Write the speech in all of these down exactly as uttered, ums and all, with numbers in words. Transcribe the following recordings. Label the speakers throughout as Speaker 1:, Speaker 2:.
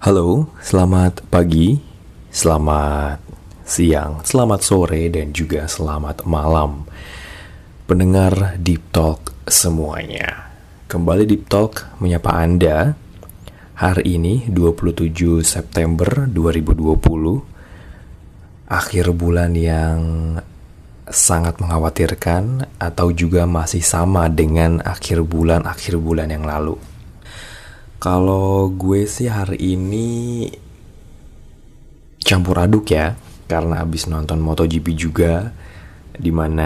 Speaker 1: Halo, selamat pagi, selamat siang, selamat sore, dan juga selamat malam pendengar Deep Talk semuanya. Kembali Deep Talk menyapa Anda hari ini dua puluh tujuh September dua ribu dua puluh, akhir bulan yang sangat mengkhawatirkan atau juga masih sama dengan akhir bulan-akhir bulan yang lalu. Kalau gue sih hari ini campur aduk ya, karena abis nonton MotoGP juga, dimana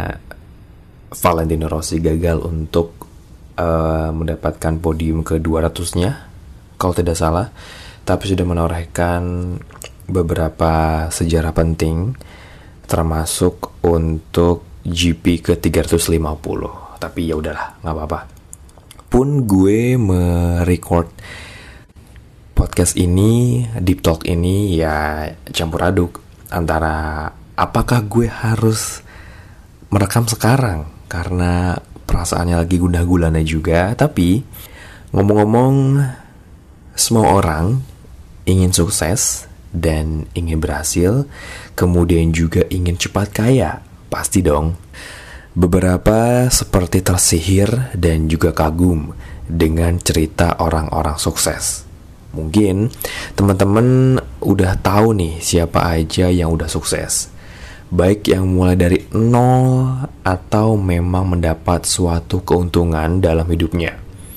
Speaker 1: Valentino Rossi gagal untuk uh, mendapatkan podium ke dua ratus-nya, kalau tidak salah, tapi sudah menorehkan beberapa sejarah penting, termasuk untuk G P ke tiga ratus lima puluh. Tapi ya udahlah, nggak apa-apa. Pun gue merecord podcast ini, Deep Talk ini ya campur aduk antara apakah gue harus merekam sekarang karena perasaannya lagi gundah gulana juga. Tapi ngomong-ngomong, semua orang ingin sukses dan ingin berhasil, kemudian juga ingin cepat kaya, pasti dong. Beberapa seperti tersihir dan juga kagum dengan cerita orang-orang sukses. Mungkin teman-teman udah tahu nih siapa aja yang udah sukses, baik yang mulai dari nol atau memang mendapat suatu keuntungan dalam hidupnya.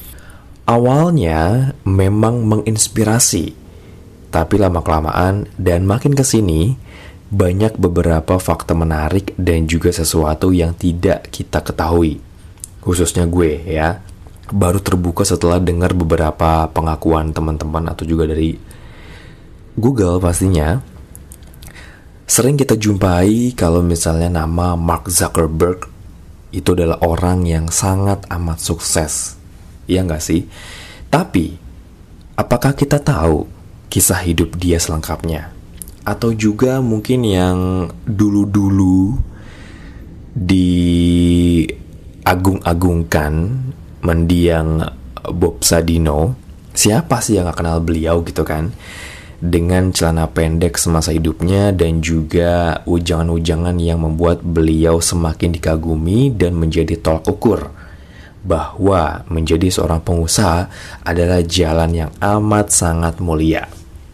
Speaker 1: Awalnya memang menginspirasi, tapi lama-kelamaan dan makin kesini banyak beberapa fakta menarik dan juga sesuatu yang tidak kita ketahui. Khususnya gue ya, baru terbuka setelah dengar beberapa pengakuan teman-teman atau juga dari Google pastinya. Sering kita jumpai kalau misalnya nama Mark Zuckerberg itu adalah orang yang sangat amat sukses. Iya nggak sih? Tapi, apakah kita tahu kisah hidup dia selengkapnya? Atau juga mungkin yang dulu-dulu diagung-agungkan mendiang Bob Sadino. Siapa sih yang gak kenal beliau gitu kan? Dengan celana pendek semasa hidupnya dan juga ujangan-ujangan yang membuat beliau semakin dikagumi dan menjadi tolak ukur bahwa menjadi seorang pengusaha adalah jalan yang amat sangat mulia.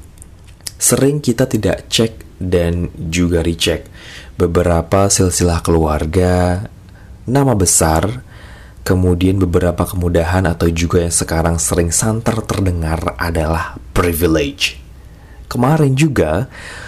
Speaker 1: Sering kita tidak cek dan juga recheck beberapa silsilah keluarga, nama besar, kemudian beberapa kemudahan atau juga yang sekarang sering santer terdengar adalah privilege. Kemarin juga,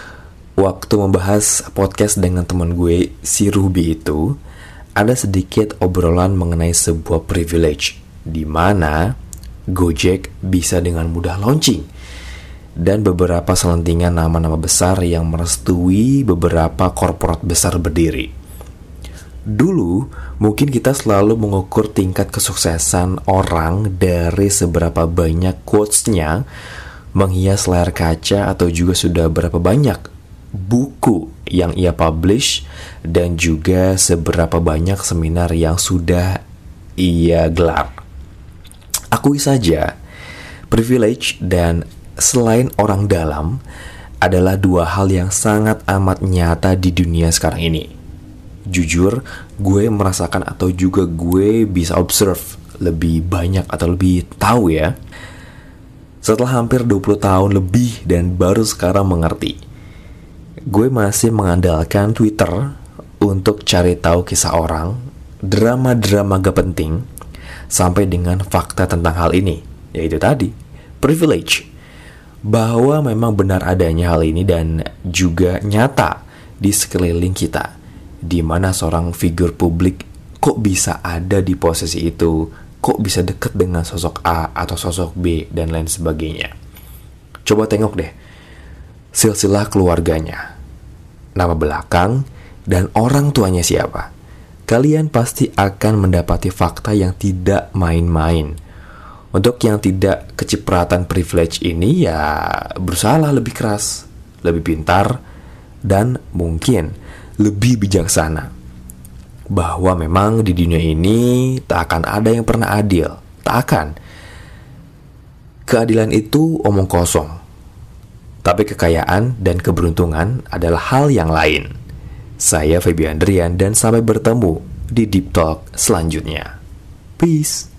Speaker 1: waktu membahas podcast dengan teman gue, si Ruby itu, ada sedikit obrolan mengenai sebuah privilege, di mana Gojek bisa dengan mudah launching. Dan beberapa selentingan nama-nama besar yang merestui beberapa korporat besar berdiri. Dulu, mungkin kita selalu mengukur tingkat kesuksesan orang dari seberapa banyak quotes-nya menghias layar kaca atau juga sudah berapa banyak buku yang ia publish dan juga seberapa banyak seminar yang sudah ia gelar. Akui saja, privilege dan selain orang dalam adalah dua hal yang sangat amat nyata di dunia sekarang ini. Jujur, gue merasakan atau juga gue bisa observe lebih banyak atau lebih tahu ya. Setelah hampir dua puluh tahun lebih dan baru sekarang mengerti. Gue masih mengandalkan Twitter untuk cari tahu kisah orang, drama-drama gak penting, sampai dengan fakta tentang hal ini, yaitu tadi, privilege. Bahwa memang benar adanya hal ini dan juga nyata di sekeliling kita, di mana seorang figur publik kok bisa ada di posisi itu, kok bisa dekat dengan sosok A atau sosok B dan lain sebagainya. Coba tengok deh silsilah keluarganya, nama belakang, dan orang tuanya siapa. Kalian pasti akan mendapati fakta yang tidak main-main. Untuk yang tidak kecipratan privilege ini ya berusahalah lebih keras, lebih pintar, dan mungkin lebih bijaksana. Bahwa memang di dunia ini tak akan ada yang pernah adil. Tak akan. Keadilan itu omong kosong. Tapi kekayaan dan keberuntungan adalah hal yang lain. Saya Feby Andrian dan sampai bertemu di Deep Talk selanjutnya. Peace.